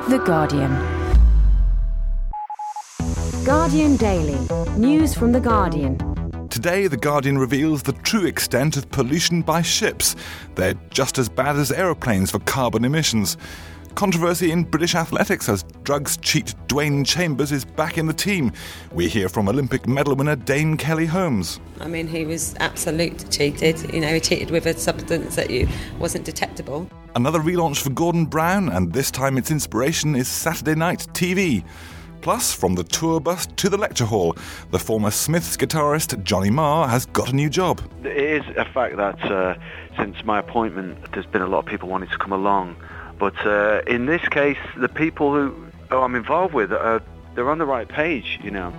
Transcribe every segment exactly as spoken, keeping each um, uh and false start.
The Guardian. Guardian Daily. News from The Guardian. Today, The Guardian reveals the true extent of pollution by ships. They're just as bad as aeroplanes for carbon emissions. Controversy in British athletics as drugs cheat Dwayne Chambers is back in the team. We hear from Olympic medal winner Dame Kelly Holmes. I mean, he was absolutely cheated. You know, he cheated with a substance that you wasn't detectable. Another relaunch for Gordon Brown, and this time its inspiration is Saturday night T V. Plus, from the tour bus to the lecture hall, the former Smiths guitarist Johnny Marr has got a new job. It is a fact that uh, since my appointment, there's been a lot of people wanting to come along. But uh, in this case, the people who, who I'm involved with, uh, they're on the right page, you know.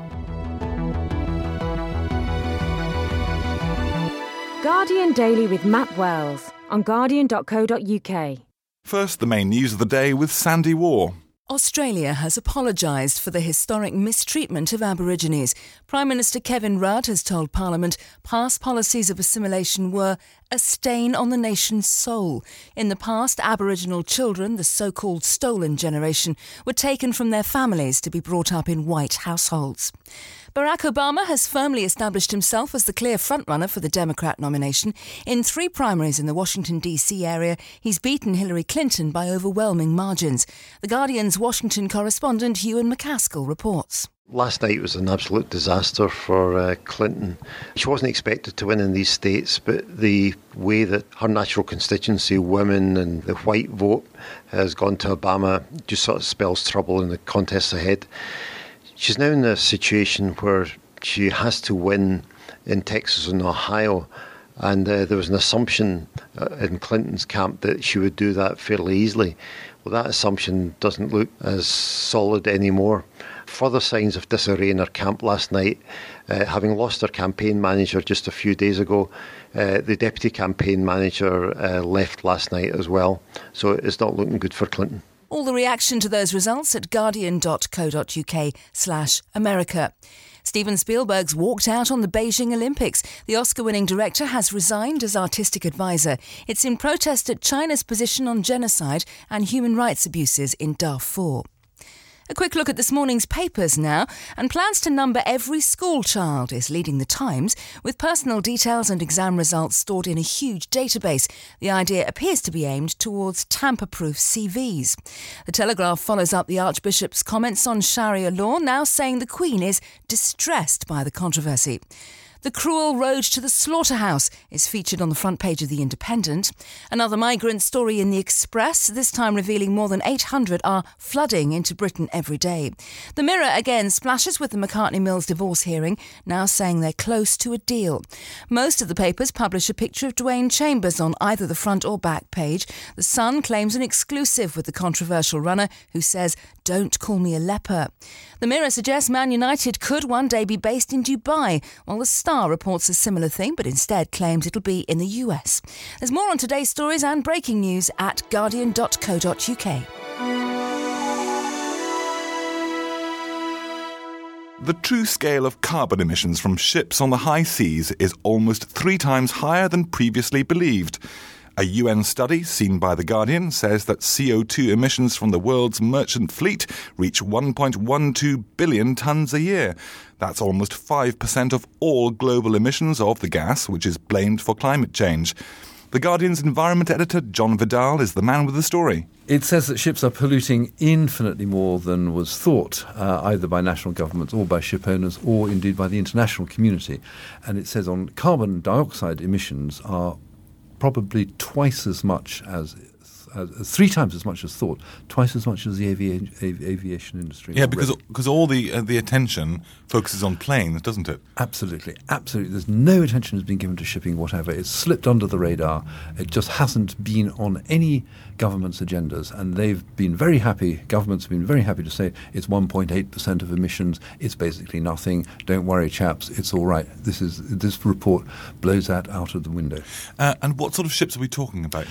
Guardian Daily with Matt Wells on guardian dot co dot uk. First, the main news of the day with Sandy War. Australia has apologised for the historic mistreatment of Aborigines. Prime Minister Kevin Rudd has told Parliament past policies of assimilation were a stain on the nation's soul. In the past, Aboriginal children, the so-called stolen generation, were taken from their families to be brought up in white households. Barack Obama has firmly established himself as the clear frontrunner for the Democrat nomination. In three primaries in the Washington, D C area, he's beaten Hillary Clinton by overwhelming margins. The Guardian's Washington correspondent Ewan McCaskill reports. Last night was an absolute disaster for uh, Clinton. She wasn't expected to win in these states, but the way that her natural constituency, women and the white vote, has gone to Obama just sort of spells trouble in the contests ahead. She's now in a situation where she has to win in Texas and Ohio, and uh, there was an assumption uh, in Clinton's camp that she would do that fairly easily. Well, that assumption doesn't look as solid anymore. Further signs of disarray in her camp last night. Uh, having lost her campaign manager just a few days ago, uh, the deputy campaign manager uh, left last night as well. So it's not looking good for Clinton. All the reaction to those results at guardian dot co dot uk slash America. Steven Spielberg's walked out on the Beijing Olympics. The Oscar-winning director has resigned as artistic advisor. It's in protest at China's position on genocide and human rights abuses in Darfur. A quick look at this morning's papers now, and plans to number every school child is leading the Times, with personal details and exam results stored in a huge database. The idea appears to be aimed towards tamper-proof C Vs. The Telegraph follows up the Archbishop's comments on Sharia law, now saying the Queen is distressed by the controversy. The cruel road to the slaughterhouse is featured on the front page of The Independent. Another migrant story in The Express, this time revealing more than eight hundred are flooding into Britain every day. The Mirror again splashes with the McCartney-Mills divorce hearing, now saying they're close to a deal. Most of the papers publish a picture of Dwayne Chambers on either the front or back page. The Sun claims an exclusive with the controversial runner who says, "Don't call me a leper." The Mirror suggests Man United could one day be based in Dubai, while the Star reports a similar thing, but instead claims it'll be in the U S. There's more on today's stories and breaking news at guardian dot co dot uk. The true scale of carbon emissions from ships on the high seas is almost three times higher than previously believed. A U N study seen by The Guardian says that C O two emissions from the world's merchant fleet reach one point one two billion tonnes a year. That's almost five percent of all global emissions of the gas, which is blamed for climate change. The Guardian's environment editor, John Vidal, is the man with the story. It says that ships are polluting infinitely more than was thought, uh, either by national governments or by ship owners or indeed by the international community. And it says on carbon dioxide emissions are probably twice as much as, uh, three times as much as thought, twice as much as the avi- av- aviation industry. Yeah, because because all the uh, the attention focuses on planes, doesn't it? Absolutely, absolutely. There's no attention has been given to shipping whatever. It's slipped under the radar. It just hasn't been on any government's agendas, and they've been very happy, governments have been very happy to say it's one point eight percent of emissions, it's basically nothing, don't worry chaps, it's all right. This is this report blows that out of the window. Uh, and what sort of ships are we talking about here?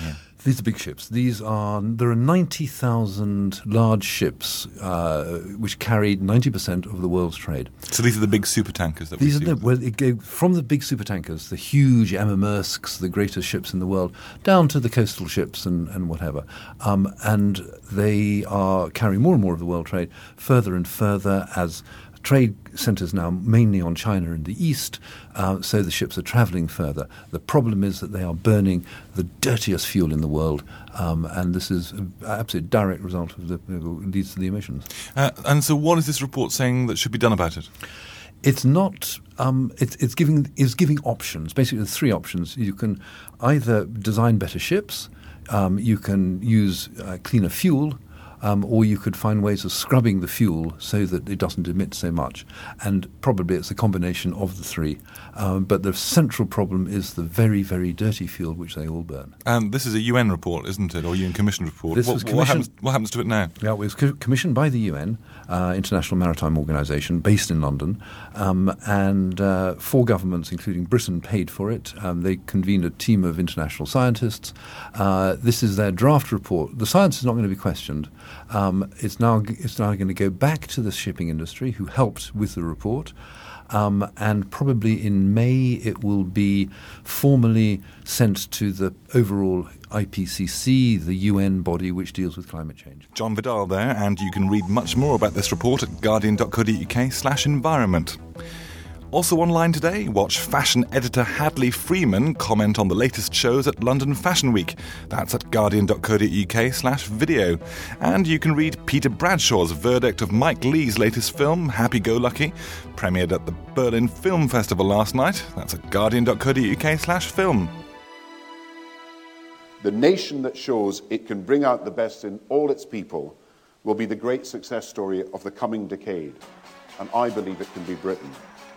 These are big ships. These are there are ninety thousand large ships uh, which carry ninety percent of the world's trade. So these are the big super tankers that we These see. are the, well, it go from the big super tankers, the huge Emma Maersks, the greatest ships in the world, down to the coastal ships and, and whatever. Um, and they are carrying more and more of the world trade further and further as trade centres now mainly on China in the east, uh, so the ships are travelling further. The problem is that they are burning the dirtiest fuel in the world, um, and this is an absolute direct result of the uh, leads to the emissions. Uh, and so what is this report saying that should be done about it? It's not. Um, it's, it's giving is giving options. Basically, there's three options. You can either design better ships, um, you can use uh, cleaner fuel, Um, or you could find ways of scrubbing the fuel so that it doesn't emit so much. And probably it's a combination of the three. Um, but the central problem is the very, very dirty fuel which they all burn. And this is a U N report, isn't it, or U N Commission report? This what, was what, happens, what happens to it now? Yeah, it was co- commissioned by the U N, uh, International Maritime Organization, based in London, um, and uh, four governments, including Britain, paid for it. Um, they convened a team of international scientists. Uh, this is their draft report. The science is not going to be questioned. Um, it's now it's now going to go back to the shipping industry, who helped with the report, um, and probably in May it will be formally sent to the overall I P C C, the U N body which deals with climate change. John Vidal there, and you can read much more about this report at guardian.co.uk slash environment. Also online today, watch fashion editor Hadley Freeman comment on the latest shows at London Fashion Week. That's at guardian.co.uk slash video. And you can read Peter Bradshaw's verdict of Mike Leigh's latest film, Happy Go Lucky, premiered at the Berlin Film Festival last night. That's at guardian.co.uk slash film. The nation that shows it can bring out the best in all its people will be the great success story of the coming decade. And I believe it can be Britain.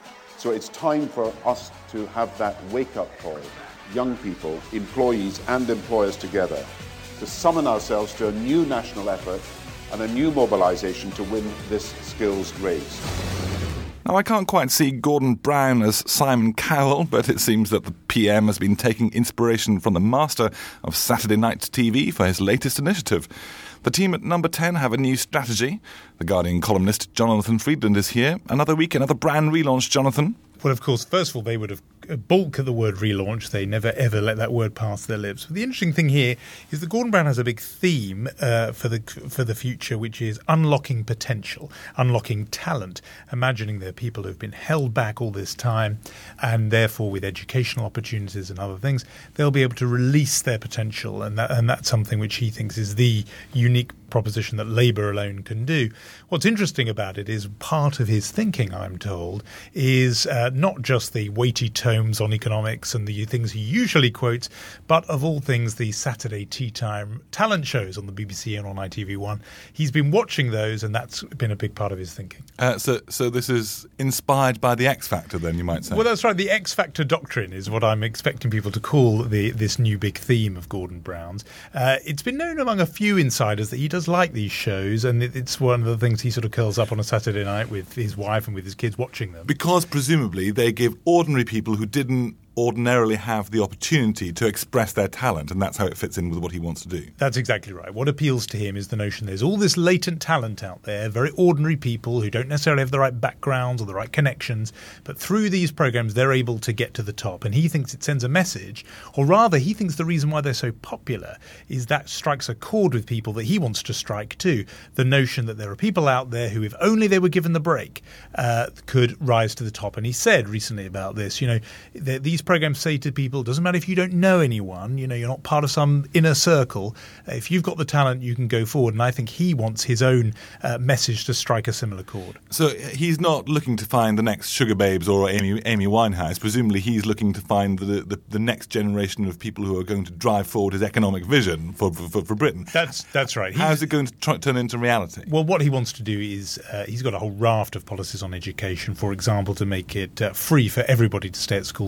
So it's time for us to have that wake-up call, young people, employees and employers together, to summon ourselves to a new national effort and a new mobilisation to win this skills race. Now, I can't quite see Gordon Brown as Simon Cowell, but it seems that the P M has been taking inspiration from the master of Saturday night T V for his latest initiative. The team at Number ten have a new strategy. The Guardian columnist Jonathan Freedland is here. Another week, another brand relaunch, Jonathan. Well, of course, first of all, they would have balk at the word relaunch. They never, ever let that word pass their lips. But the interesting thing here is that Gordon Brown has a big theme uh, for the for the future, which is unlocking potential, unlocking talent, imagining there are people who have been held back all this time, and therefore with educational opportunities and other things, they'll be able to release their potential. And, that, and that's something which he thinks is the unique proposition that Labour alone can do. What's interesting about it is part of his thinking, I'm told, is uh, not just the weighty tomes on economics and the things he usually quotes, but of all things, the Saturday tea time talent shows on the B B C and on I T V one. He's been watching those, and that's been a big part of his thinking. Uh, so, so this is inspired by the X Factor, then, you might say? Well, that's right. The X Factor doctrine is what I'm expecting people to call the this new big theme of Gordon Brown's. Uh, it's been known among a few insiders that he does like these shows, and it, it's one of the things he sort of curls up on a Saturday night with his wife and with his kids watching them. Because presumably they give ordinary people who didn't ordinarily have the opportunity to express their talent, and that's how it fits in with what he wants to do. That's exactly right. What appeals to him is the notion there's all this latent talent out there, very ordinary people who don't necessarily have the right backgrounds or the right connections, but through these programs they're able to get to the top. And he thinks it sends a message, or rather he thinks the reason why they're so popular is that strikes a chord with people that he wants to strike too. The notion that there are people out there who, if only they were given the break, uh, could rise to the top. And he said recently about this, you know, these programs say to people, doesn't matter if you don't know anyone, you know, you're not part of some inner circle. If you've got the talent, you can go forward. And I think he wants his own uh, message to strike a similar chord. So he's not looking to find the next Sugar Babes or Amy, Amy Winehouse. Presumably he's looking to find the, the, the next generation of people who are going to drive forward his economic vision for, for, for Britain. That's that's right. How is it going to try, turn into reality? Well, what he wants to do is uh, he's got a whole raft of policies on education, for example, to make it uh, free for everybody to stay at school till eighteen.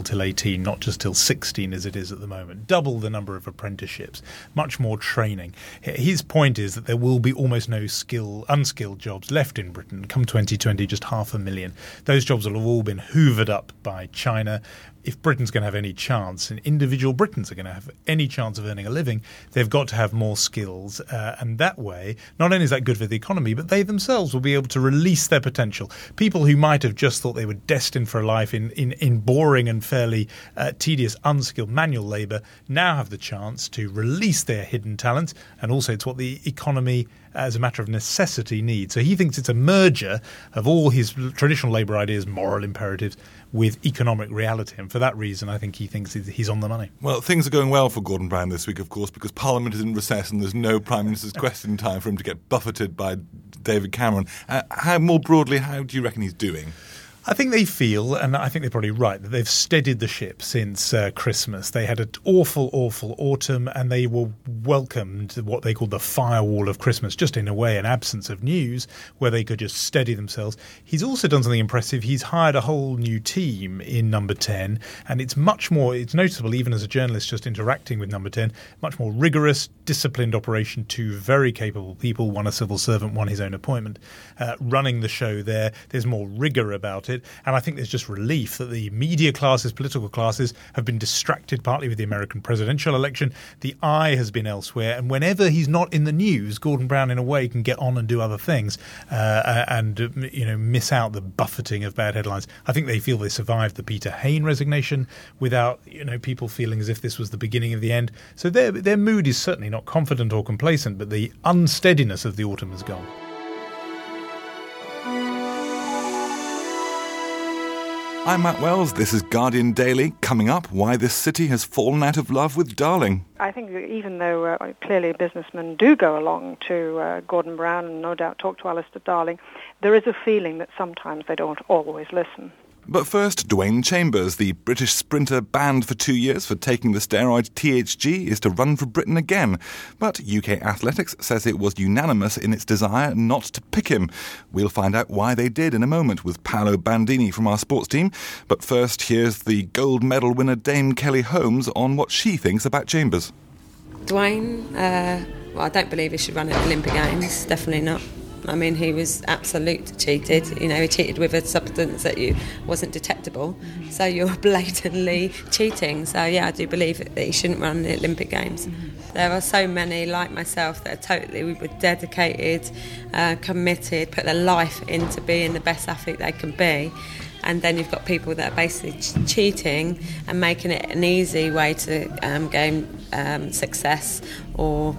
seventeen, not just till sixteen as it is at the moment. Double the number of apprenticeships, much more training. His point is that there will be almost no skill, unskilled jobs left in Britain. Come twenty twenty, just half a million. Those jobs will have all been hoovered up by China. If Britain's going to have any chance, and individual Britons are going to have any chance of earning a living, they've got to have more skills. Uh, and that way, not only is that good for the economy, but they themselves will be able to release their potential. People who might have just thought they were destined for a life in, in, in boring and fairly uh, tedious, unskilled manual labour now have the chance to release their hidden talents. And also it's what the economy, as a matter of necessity, needs. So he thinks it's a merger of all his traditional labour ideas, moral imperatives, with economic reality. And for that reason, I think he thinks he's on the money. Well, things are going well for Gordon Brown this week, of course, because Parliament is in recess and there's no Prime Minister's question time for him to get buffeted by David Cameron. Uh, how, more broadly, how do you reckon he's doing? I think they feel, and I think they're probably right, that they've steadied the ship since uh, Christmas. They had an awful, awful autumn, and they were welcomed what they called the firewall of Christmas, just in a way an absence of news where they could just steady themselves. He's also done something impressive. He's hired a whole new team in Number ten, and it's much more, it's noticeable even as a journalist just interacting with Number ten, much more rigorous, disciplined operation, two very capable people, one a civil servant, one his own appointment, uh, running the show there. There's more rigour about it. And I think there's just relief that the media classes, political classes, have been distracted partly with the American presidential election. The eye has been elsewhere. And whenever he's not in the news, Gordon Brown, in a way, can get on and do other things uh, and, uh, you know, miss out the buffeting of bad headlines. I think they feel they survived the Peter Hain resignation without, you know, people feeling as if this was the beginning of the end. So their, their mood is certainly not confident or complacent, but the unsteadiness of the autumn has gone. I'm Matt Wells. This is Guardian Daily. Coming up, why this city has fallen out of love with Darling. I think that even though uh, clearly businessmen do go along to uh, Gordon Brown and no doubt talk to Alistair Darling, there is a feeling that sometimes they don't always listen. But first, Dwayne Chambers, the British sprinter banned for two years for taking the steroid T H G, is to run for Britain again. But U K Athletics says it was unanimous in its desire not to pick him. We'll find out why they did in a moment with Paolo Bandini from our sports team. But first, here's the gold medal winner Dame Kelly Holmes on what she thinks about Chambers. Dwayne, uh, well, I don't believe he should run at Olympic Games, definitely not. I mean, he was absolute cheated. You know, he cheated with a substance that you wasn't detectable. Mm-hmm. So you're blatantly cheating. So, yeah, I do believe that he shouldn't run the Olympic Games. Mm-hmm. There are so many like myself that are totally dedicated, uh, committed, put their life into being the best athlete they can be. And then you've got people that are basically ch- cheating and making it an easy way to um, gain um, success or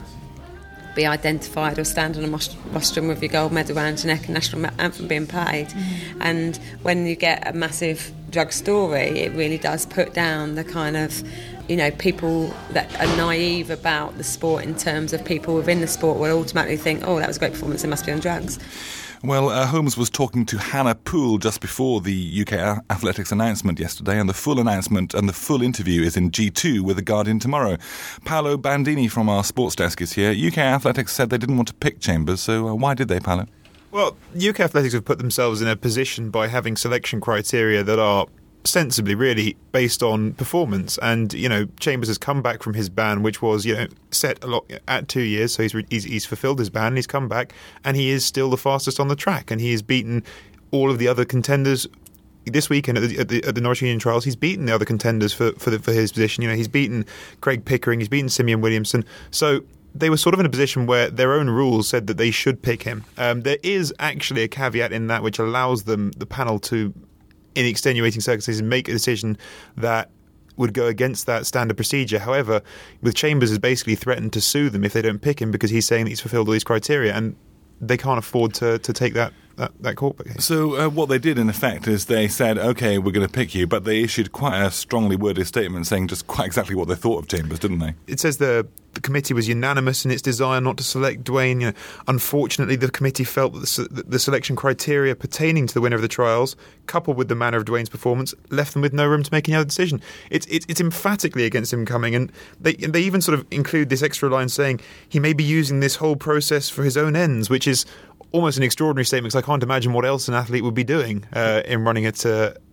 be identified or stand on a rostrum with your gold medal around your neck and national anthem being played. Mm-hmm. And when you get a massive drug story, it really does put down the kind of, you know, people that are naive about the sport in terms of people within the sport will automatically think, oh, that was a great performance, they must be on drugs. Well, uh, Holmes was talking to Hannah Poole just before the U K Athletics announcement yesterday, and the full announcement and the full interview is in G two with The Guardian tomorrow. Paolo Bandini from our sports desk is here. U K Athletics said they didn't want to pick Chambers, so uh, why did they, Paolo? Well, U K Athletics have put themselves in a position by having selection criteria that are sensibly really based on performance, and you know Chambers has come back from his ban, which was you know set a lot at two years, so he's he's, he's fulfilled his ban and he's come back and he is still the fastest on the track, and he has beaten all of the other contenders this weekend at the, at the, at the Norwich Union Trials. He's beaten the other contenders for for, the, for his position. You know he's beaten Craig Pickering, he's beaten Simeon Williamson, so they were sort of in a position where their own rules said that they should pick him. Um, there is actually a caveat in that which allows them, the panel, to, in extenuating circumstances, make a decision that would go against that standard procedure. However, with Chambers has basically threatened to sue them if they don't pick him because he's saying that he's fulfilled all these criteria, and they can't afford to, to take that, that, that court case. So uh, what they did, in effect, is they said, OK, we're going to pick you, but they issued quite a strongly worded statement saying just quite exactly what they thought of Chambers, didn't they? It says the, the committee was unanimous in its desire not to select Dwayne. You know, unfortunately, the committee felt that the, the selection criteria pertaining to the winner of the trials, coupled with the manner of Dwayne's performance, left them with no room to make any other decision. It's, it's, it's emphatically against him coming, and they, they even sort of include this extra line saying he may be using this whole process for his own ends, which is almost an extraordinary statement because I can't imagine what else an athlete would be doing uh, in running at uh,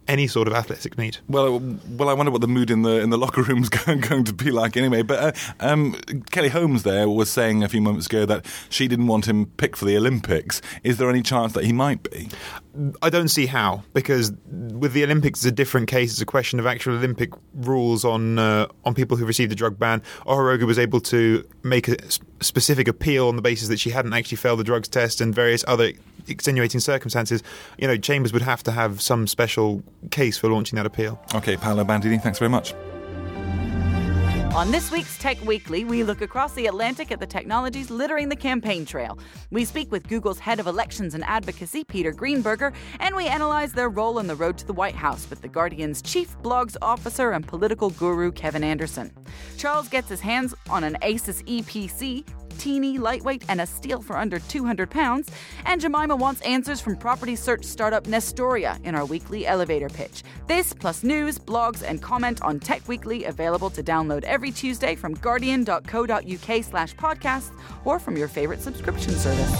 any sort of athletic meet. Well, well, I wonder what the mood in the in the locker room's going, going to be like anyway. But uh, um, Kelly Holmes there was saying a few moments ago that she didn't want him picked for the Olympics. Is there any chance that he might be? I don't see how, because with the Olympics, it's a different case. It's a question of actual Olympic rules on uh, on people who received a drug ban. Ohorogu was able to make a specific appeal on the basis that she hadn't actually failed the drugs test and various other extenuating circumstances. You know, Chambers would have to have some special case for launching that appeal. OK, Paolo Bandini, thanks very much. On this week's Tech Weekly, we look across the Atlantic at the technologies littering the campaign trail. We speak with Google's head of elections and advocacy, Peter Greenberger, and we analyse their role on the road to the White House with The Guardian's chief blogs officer and political guru, Kevin Anderson. Charles gets his hands on an Asus E P C, teeny, lightweight, and a steal for under two hundred pounds. And Jemima wants answers from property search startup Nestoria in our weekly elevator pitch. This, plus news, blogs, and comment on Tech Weekly, available to download every Tuesday from guardian.co.uk slash podcasts or from your favourite subscription service.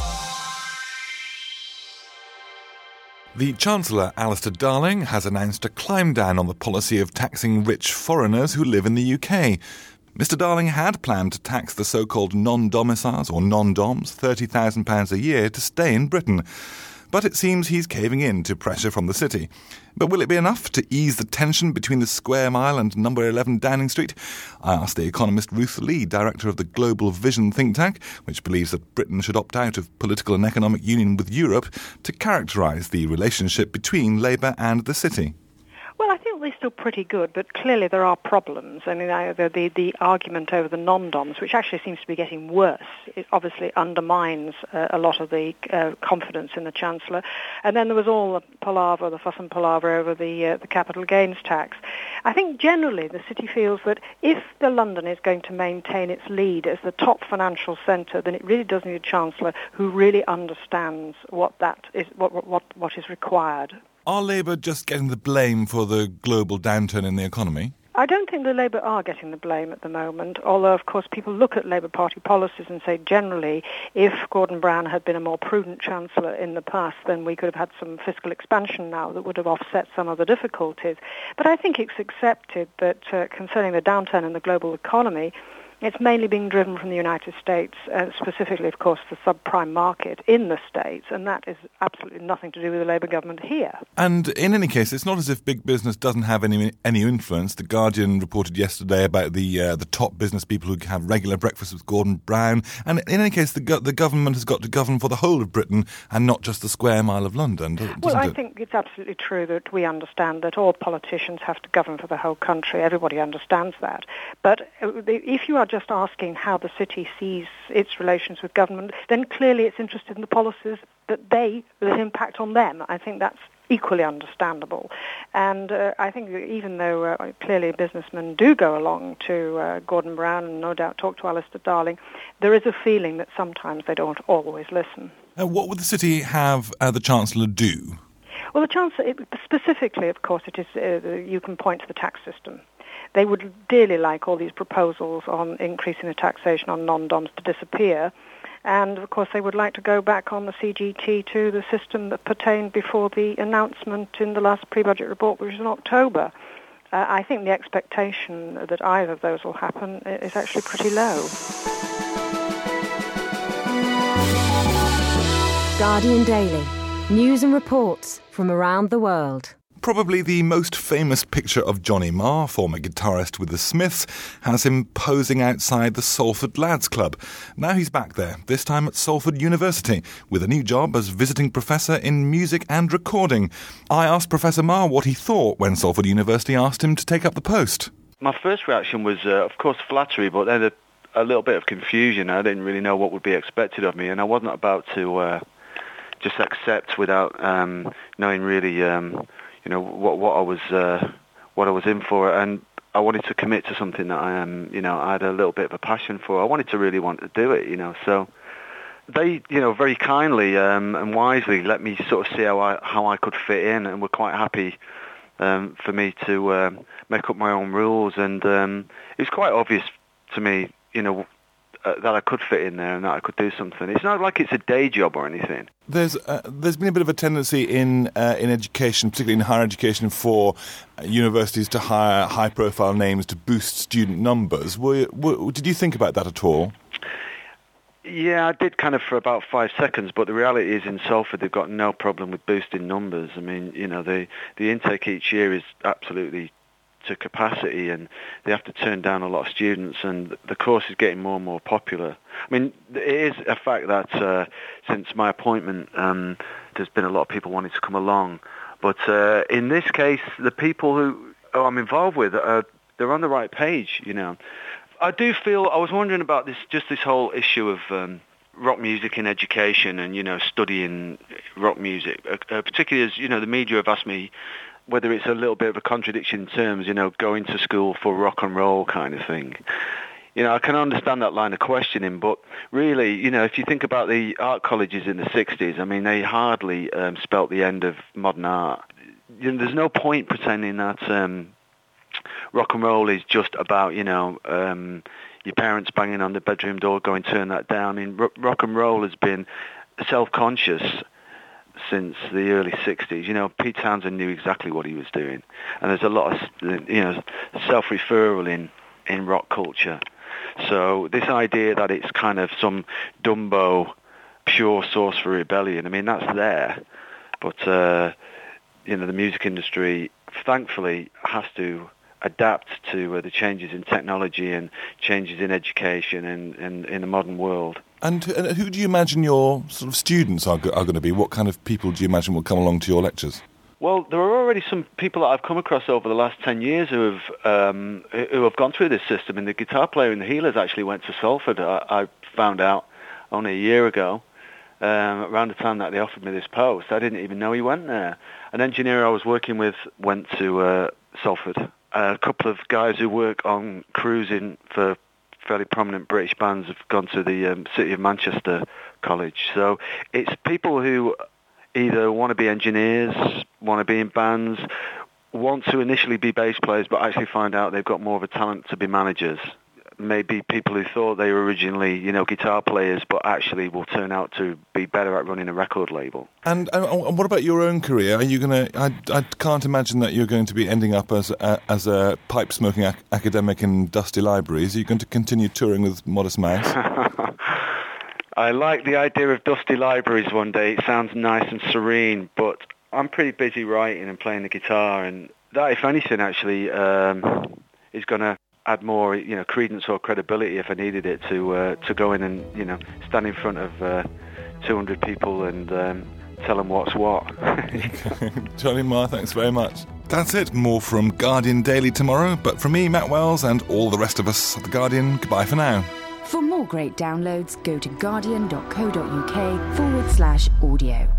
The Chancellor, Alistair Darling, has announced a climb down on the policy of taxing rich foreigners who live in the U K. Mister Darling had planned to tax the so-called non-domiciles, or non-doms, thirty thousand pounds a year to stay in Britain. But it seems he's caving in to pressure from the city. But will it be enough to ease the tension between the Square Mile and number eleven Downing Street? I asked the economist Ruth Lee, director of the Global Vision think tank, which believes that Britain should opt out of political and economic union with Europe, to characterise the relationship between Labour and the city. Well, I think they're still pretty good, but clearly there are problems. I mean, the, the, the argument over the non-doms, which actually seems to be getting worse, it obviously undermines uh, a lot of the uh, confidence in the Chancellor. And then there was all the palaver, the fuss and palaver over the, uh, the capital gains tax. I think generally the city feels that if the London is going to maintain its lead as the top financial centre, then it really does need a Chancellor who really understands what that is, what what what is required. Are Labour just getting the blame for the global downturn in the economy? I don't think the Labour are getting the blame at the moment, although, of course, people look at Labour Party policies and say, generally, if Gordon Brown had been a more prudent Chancellor in the past, then we could have had some fiscal expansion now that would have offset some of the difficulties. But I think it's accepted that uh, concerning the downturn in the global economy, it's mainly being driven from the United States, uh, specifically, of course, the subprime market in the States, and that is absolutely nothing to do with the Labour government here. And in any case, it's not as if big business doesn't have any any influence. The Guardian reported yesterday about the uh, the top business people who have regular breakfasts with Gordon Brown, and in any case, the go- the government has got to govern for the whole of Britain and not just the square mile of London, doesn't Well, I it? think it's absolutely true that we understand that all politicians have to govern for the whole country. Everybody understands that. But if you are just asking how the city sees its relations with government, then clearly it's interested in the policies that they, that impact on them. I think that's equally understandable. And uh, I think even though uh, clearly businessmen do go along to uh, Gordon Brown and no doubt talk to Alistair Darling, there is a feeling that sometimes they don't always listen. Uh, what would the city have uh, the Chancellor do? Well, the Chancellor, it, specifically, of course, it is uh, you can point to the tax system. They would dearly like all these proposals on increasing the taxation on non-doms to disappear. And, of course, they would like to go back on the C G T to the system that pertained before the announcement in the last pre-budget report, which was in October. Uh, I think the expectation that either of those will happen is actually pretty low. Guardian Daily. News and reports from around the world. Probably the most famous picture of Johnny Marr, former guitarist with the Smiths, has him posing outside the Salford Lads Club. Now he's back there, this time at Salford University, with a new job as visiting professor in music and recording. I asked Professor Marr what he thought when Salford University asked him to take up the post. My first reaction was, uh, of course, flattery, but then a, a little bit of confusion. I didn't really know what would be expected of me, and I wasn't about to uh, just accept without um, knowing really... Um, You know what what I was uh, what I was in for, and I wanted to commit to something that I am, you know, I had a little bit of a passion for. I wanted to really want to do it, you know. So they, you know, very kindly um, and wisely let me sort of see how I how I could fit in, and were quite happy um, for me to um, make up my own rules. And um, it was quite obvious to me, you know, uh, that I could fit in there and that I could do something. It's not like it's a day job or anything. There's uh, there's been a bit of a tendency in uh, in education, particularly in higher education, for uh, universities to hire high-profile names to boost student numbers. Were, were, did you think about that at all? Yeah, I did kind of for about five seconds, but the reality is in Salford they've got no problem with boosting numbers. I mean, you know, the the intake each year is absolutely to capacity, and they have to turn down a lot of students, and the course is getting more and more popular. I mean, it is a fact that uh, since my appointment, um, there's been a lot of people wanting to come along, but uh, in this case, the people who oh, I'm involved with, uh, they're on the right page, you know. I do feel, I was wondering about this, just this whole issue of um, rock music in education and, you know, studying rock music, uh, uh, particularly as, you know, the media have asked me whether it's a little bit of a contradiction in terms, you know, going to school for rock and roll kind of thing. You know, I can understand that line of questioning, but really, you know, if you think about the art colleges in the sixties, I mean, they hardly um, spelt the end of modern art. You know, there's no point pretending that um, rock and roll is just about, you know, um, your parents banging on the bedroom door going, turn that down. I mean, r- rock and roll has been self-conscious since the early sixties. You know, Pete Townsend knew exactly what he was doing. And there's a lot of, you know, self-referral in, in rock culture. So this idea that it's kind of some Dumbo pure source for rebellion, I mean, that's there. But, uh, you know, the music industry, thankfully, has to adapt to uh, the changes in technology and changes in education and, and in the modern world. And, and who do you imagine your sort of students are, go- are going to be? What kind of people do you imagine will come along to your lectures? Well, there are already some people that I've come across over the last ten years who have um, who have gone through this system. And the guitar player in the Healers actually went to Salford. I, I found out only a year ago, um, around the time that they offered me this post. I didn't even know he went there. An engineer I was working with went to uh, Salford. A couple of guys who work on cruising for fairly prominent British bands have gone to the um, City of Manchester College. So it's people who either want to be engineers, want to be in bands, want to initially be bass players, but actually find out they've got more of a talent to be managers. Maybe people who thought they were originally, you know, guitar players, but actually will turn out to be better at running a record label. And, and, and what about your own career? Are you going to? I, I can't imagine that you're going to be ending up as a, as a pipe smoking ac- academic in dusty libraries. Are you going to continue touring with Modest Mouse? I like the idea of dusty libraries one day. It sounds nice and serene, but I'm pretty busy writing and playing the guitar, and that, if anything, actually um, is going to add more, you know, credence or credibility if I needed it to uh, to go in and, you know, stand in front of uh, two hundred people and um, tell them what's what. Johnny Marr, thanks very much. That's it. More from Guardian Daily tomorrow, but from me, Matt Wells, and all the rest of us at The Guardian, goodbye for now. For more great downloads, go to guardian.co.uk forward slash audio.